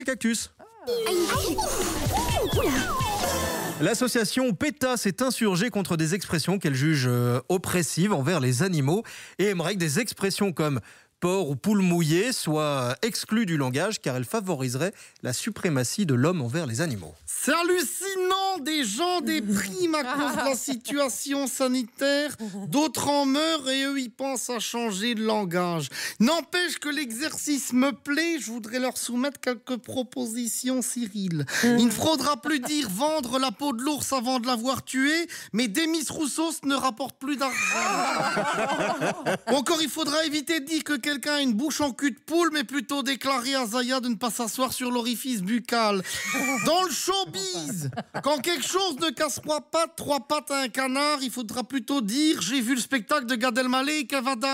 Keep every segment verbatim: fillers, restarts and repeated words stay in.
Cactus. L'association PETA s'est insurgée contre des expressions qu'elle juge euh, oppressives envers les animaux et aimerait que des expressions comme porc ou poule mouillée soient exclues du langage car elles favoriseraient la suprématie de l'homme envers les animaux. C'est hallucinant, des gens dépriment à cause de la situation sanitaire, d'autres en meurent et eux ils pensent à changer de langage. N'empêche que l'exercice me plaît, je voudrais leur soumettre quelques propositions, Cyril. Il ne faudra plus dire vendre la peau de l'ours avant de l'avoir tué, mais Demis Roussos ne rapporte plus d'argent. Encore il faudra éviter de dire que quelqu'un a une bouche en cul de poule, mais plutôt déclarer à Zaya de ne pas s'asseoir sur l'orifice buccal. Dans le showbiz, quand quelque chose ne casse trois pattes, trois pattes à un canard, il faudra plutôt dire « J'ai vu le spectacle de Gad Elmaleh et Kev Adams ».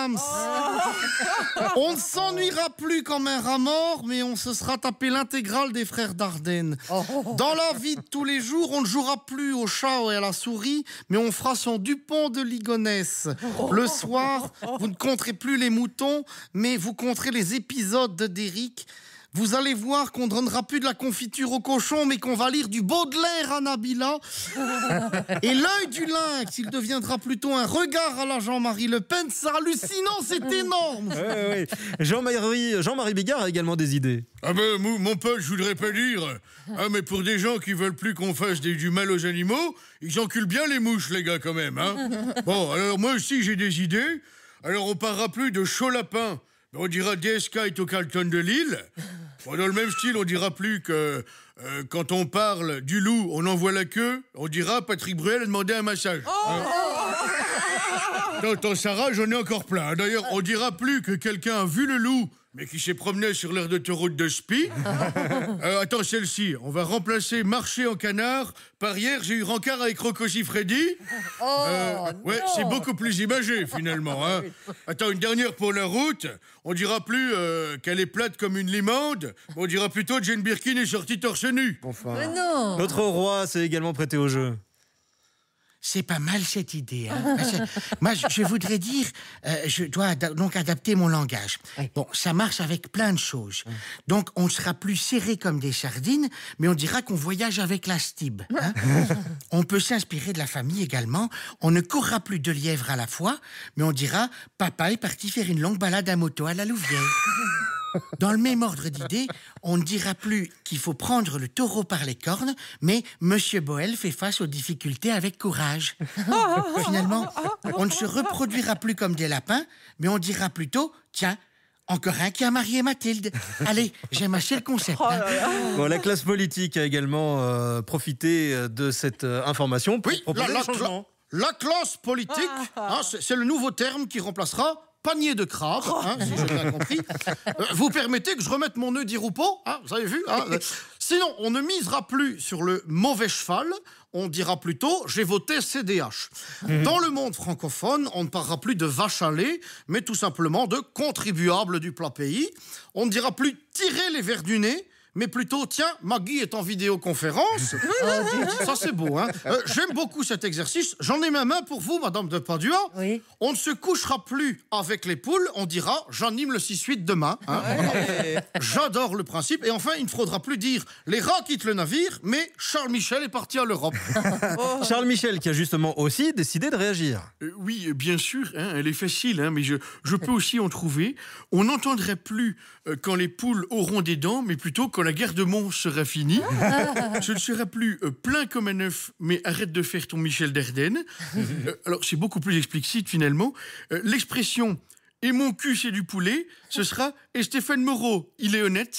On ne s'ennuiera plus comme un rat mort, mais on se sera tapé l'intégrale des frères Dardenne. Dans la vie de tous les jours, on ne jouera plus au chat et à la souris, mais on fera son Dupont de Ligonnès. Le soir, vous ne compterez plus les moutons, mais vous compterez les épisodes de Derrick. Vous allez voir qu'on ne donnera plus de la confiture au cochon, mais qu'on va lire du Baudelaire à Nabila. Et l'œil du lynx, il deviendra plutôt un regard à la Jean-Marie Le Pen. C'est hallucinant, c'est énorme. Ouais, ouais. Jean-Marie, Jean-Marie Bigard a également des idées. Ah ben, mon pote, je voudrais pas dire. Ah, mais pour des gens qui veulent plus qu'on fasse des, du mal aux animaux, ils enculent bien les mouches, les gars, quand même. Hein. Bon, alors moi aussi, j'ai des idées. Alors, on parlera plus de chaud lapin. On dira D S K est au Carlton de Lille. Bon, dans le même style, on dira plus que euh, quand on parle du loup, on envoie la queue. On dira Patrick Bruel a demandé un massage. Oh hein. Attends, Sarah, j'en ai encore plein. D'ailleurs, on dira plus que quelqu'un a vu le loup, mais qui s'est promené sur l'aire d'autoroute de Spi. Euh, attends, celle-ci, on va remplacer marcher en canard par hier, j'ai eu rencard avec Rocco Siffredi. Oh, euh, ouais, c'est beaucoup plus imagé, finalement. Hein. Attends, une dernière pour la route. On dira plus euh, qu'elle est plate comme une limande. On dira plutôt que Jane Birkin est sortie torse nu. Enfin, Mais non. notre roi s'est également prêté au jeu. C'est pas mal cette idée. Hein. Moi, je, je voudrais dire, euh, je dois ad- donc adapter mon langage. Oui. Bon, ça marche avec plein de choses. Donc, on sera plus serré comme des sardines, mais on dira qu'on voyage avec la stib. Hein. On peut s'inspirer de la famille également. On ne courra plus deux lièvres à la fois, mais on dira « Papa est parti faire une longue balade à moto à la Louvière ». Dans le même ordre d'idées, on ne dira plus qu'il faut prendre le taureau par les cornes, mais Monsieur Boel fait face aux difficultés avec courage. Finalement, on ne se reproduira plus comme des lapins, mais on dira plutôt, tiens, encore un qui a marié Mathilde. Allez, j'aime assez le concept. Hein. Bon, la classe politique a également euh, profité de cette euh, information pour Oui, proposer la, des la, changements. la, la classe politique, hein, c'est, c'est le nouveau terme qui remplacera panier de crabe, hein, si j'ai bien compris. Euh, vous permettez que je remette mon nœud d'Iroupeau, hein, vous avez vu hein. Sinon, on ne misera plus sur le mauvais cheval, on dira plutôt « j'ai voté C D H ». Dans le monde francophone, on ne parlera plus de vache à lait, mais tout simplement de contribuables du plat pays. On ne dira plus « tirer les verres du nez », mais plutôt, tiens, Maggie est en vidéoconférence. Ça, c'est beau, hein. Euh, j'aime beaucoup cet exercice. J'en ai même un pour vous, Madame de Padua. Oui. On ne se couchera plus avec les poules. On dira, j'anime le six huit demain. Hein. Ouais. J'adore le principe. Et enfin, il ne faudra plus dire, les rats quittent le navire, mais Charles Michel est parti à l'Europe. Charles Michel qui a justement aussi décidé de réagir. Euh, oui, bien sûr, hein, elle est facile, hein, mais je, je peux aussi en trouver. On n'entendrait plus euh, quand les poules auront des dents, mais plutôt quand la guerre de Mons sera finie. Ce ne sera plus euh, plein comme un œuf, mais arrête de faire ton Michel Dardenne. Euh, alors, c'est beaucoup plus explicite, finalement. Euh, l'expression « et mon cul, c'est du poulet », ce sera « et Stéphane Moreau, il est honnête ».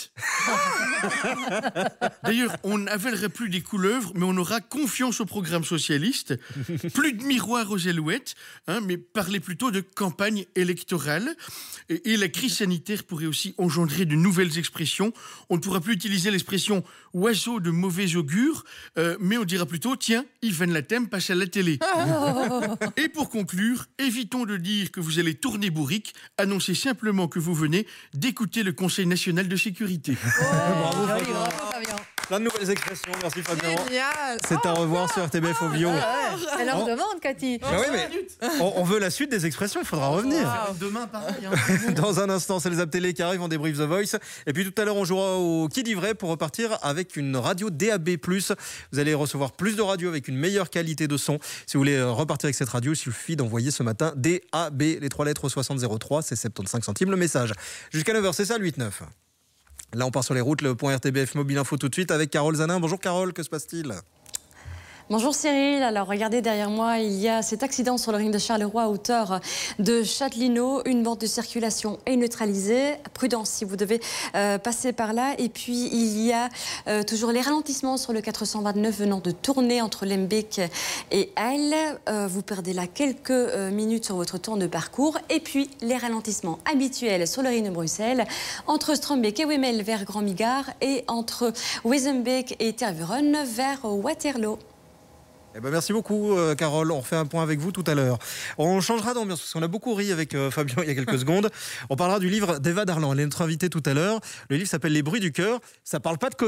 D'ailleurs, on n'avalerait plus des couleuvres, mais on aura confiance au programme socialiste. Plus de miroirs aux alouettes, hein, mais parlez plutôt de campagne électorale. Et, et la crise sanitaire pourrait aussi engendrer de nouvelles expressions. On ne pourra plus utiliser l'expression « oiseau de mauvais augure euh, », mais on dira plutôt « tiens, Yvan Latem passe à la télé ». Et pour conclure, évitons de dire que vous allez tourner bourrique, annoncez simplement que vous venez d'écouter le Conseil national de sécurité. Oh, joli, bravo, Fabien. Plein de nouvelles expressions. Merci Fabien. Génial. C'est à Oh, revoir sur R T B F Audio. Elle en Oh. demande, Cathy. Bah oui, mais on, on veut la suite des expressions, il faudra revenir. Wow. Demain, pareil. Hein. Dans un instant, c'est les Zap Télé qui arrivent, on débrief The Voice. Et puis tout à l'heure, on jouera au Qui dit vrai pour repartir avec une radio D A B plus. Vous allez recevoir plus de radio avec une meilleure qualité de son. Si vous voulez repartir avec cette radio, il suffit d'envoyer ce matin D A B, les trois lettres soixante zéro trois, c'est soixante-quinze centimes le message. Jusqu'à neuf heures, c'est ça le huit neuf. Là, on part sur les routes, le point R T B F Mobile Info tout de suite avec Carole Zanin. Bonjour Carole, que se passe-t-il ? Bonjour Cyril, alors regardez derrière moi, il y a cet accident sur le ring de Charleroi à hauteur de Châtelineau. Une bande de circulation est neutralisée. Prudence si vous devez euh, passer par là. Et puis il y a euh, toujours les ralentissements sur le quatre cent vingt-neuf venant de tourner entre Lembeek et Halle. Euh, vous perdez là quelques euh, minutes sur votre tour de parcours. Et puis les ralentissements habituels sur le ring de Bruxelles entre Strombeek et Wemmel vers Grand Migard et entre Wezenbeek et Tervuren vers Waterloo. Eh ben merci beaucoup euh, Carole, on refait un point avec vous tout à l'heure. On changera d'ambiance parce qu'on a beaucoup ri avec euh, Fabien il y a quelques secondes. On parlera du livre d'Eva Darlan, elle est notre invitée tout à l'heure. Le livre s'appelle Les bruits du cœur, ça parle pas de